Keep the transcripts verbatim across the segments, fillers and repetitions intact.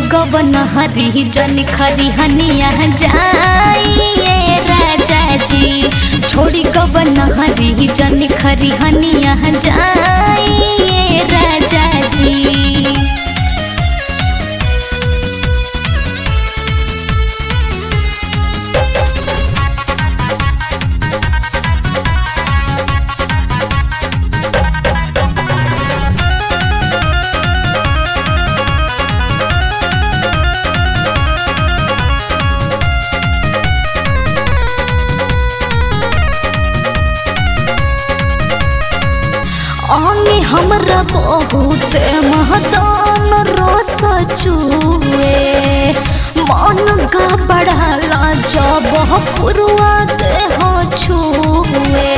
गवन हरी जन खरी हनिया जाइए राजा जी। छोड़ी गवन हरी जन खरी हनिया जाइए राजा जी। आंगे हमरा बहुत महदान रस चुए मन का बढ़ाला जब पुरवा देह छुए।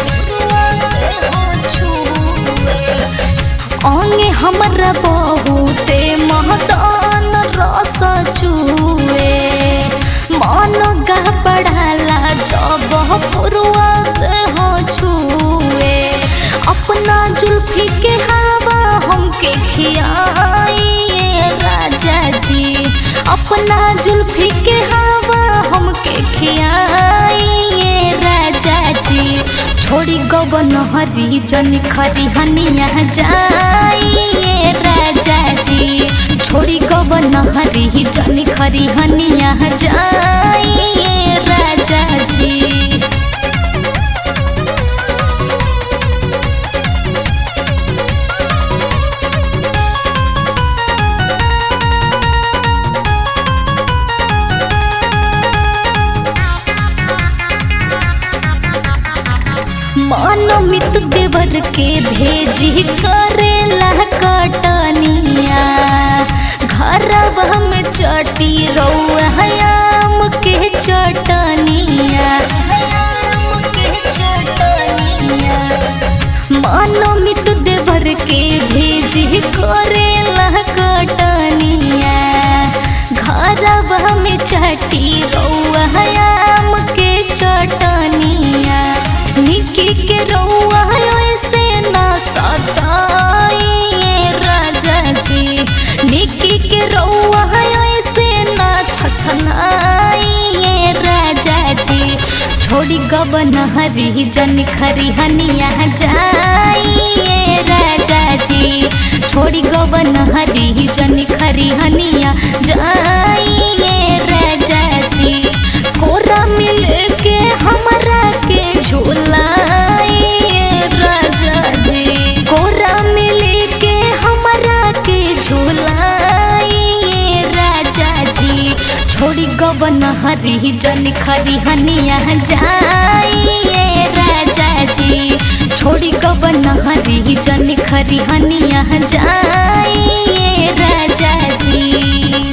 आंगे हमरा बहुत महदान रस चुए मन का बढ़ाला जब पुरवा देह छुए। अपना जुल्फी के हवा हमके खियाइए राजा जी। अपना जुल्फी के हवा हमके खियाइए राजा जी। छोड़ी गवन हरी जन खरी हनिया जाइए राजा जी। छोड़ी गवन हरी जन खरी हनिया जाइए राजा जी। मानमित देवर के भेजी करेला कटनिया घरवा में चटी रौआम के चटनिया। मानमित देवर के भेजी करेला कटनिया घरवा में चटी रौआम के चटनिया। निकी के रौआ ऐसे ना सताइए राजा जी। निकी के रौआ ऐसे ना छछनाइए राजा जी। छोड़ी गवन हरी जन खरी हनिया जाइए राजा जी। छोड़ी गवन हरी जन खरी हनिया जाइए राजा जी। कोरा मिल के हमरा के झूलाइए राजा जी। कोरा मिल के हमरा के झूलाइए राजा जी। छोड़ी गवन हरी जन खरी हनिया जाइए राजा जी। छोड़ी गवन हरी जन खरी हनिया जाइए राजा जी।